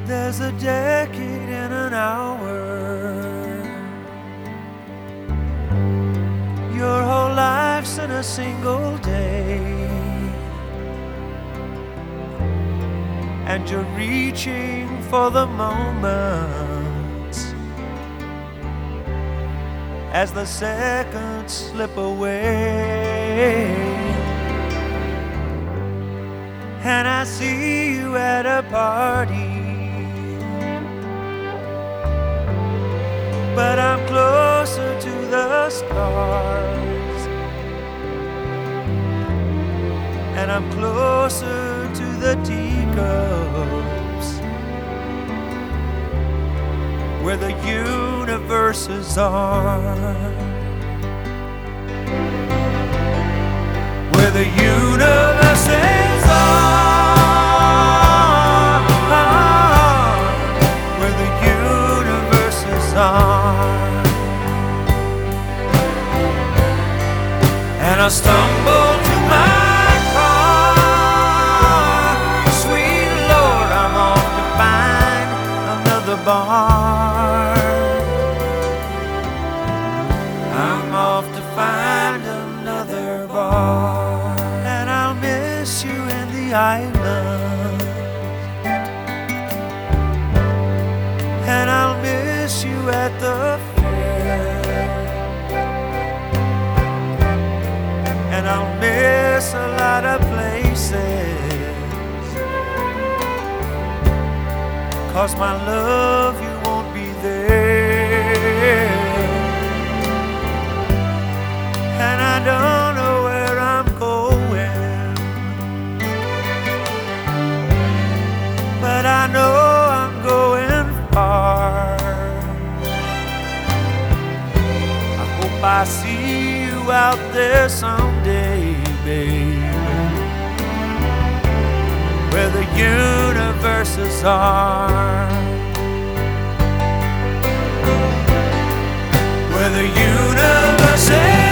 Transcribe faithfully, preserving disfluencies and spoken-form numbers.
There's a decade in an hour. Your whole life's in a single day, and you're reaching for the moments as the seconds slip away. And I see you at a party, but I'm closer to the stars, and I'm closer to the teacups where the universes are, where the universes are, where the universes are. And I stumble to my car, sweet Lord, I'm off to find another bar. I'm off to find another bar. And I'll miss you in the island, and I'll miss you at the fair, and I'll miss a lot of places, 'cause my love, you won't be there. And I don't know where I'm going, but I know I'm going far. I hope I see you out there someday, baby, where the universes are, where the universes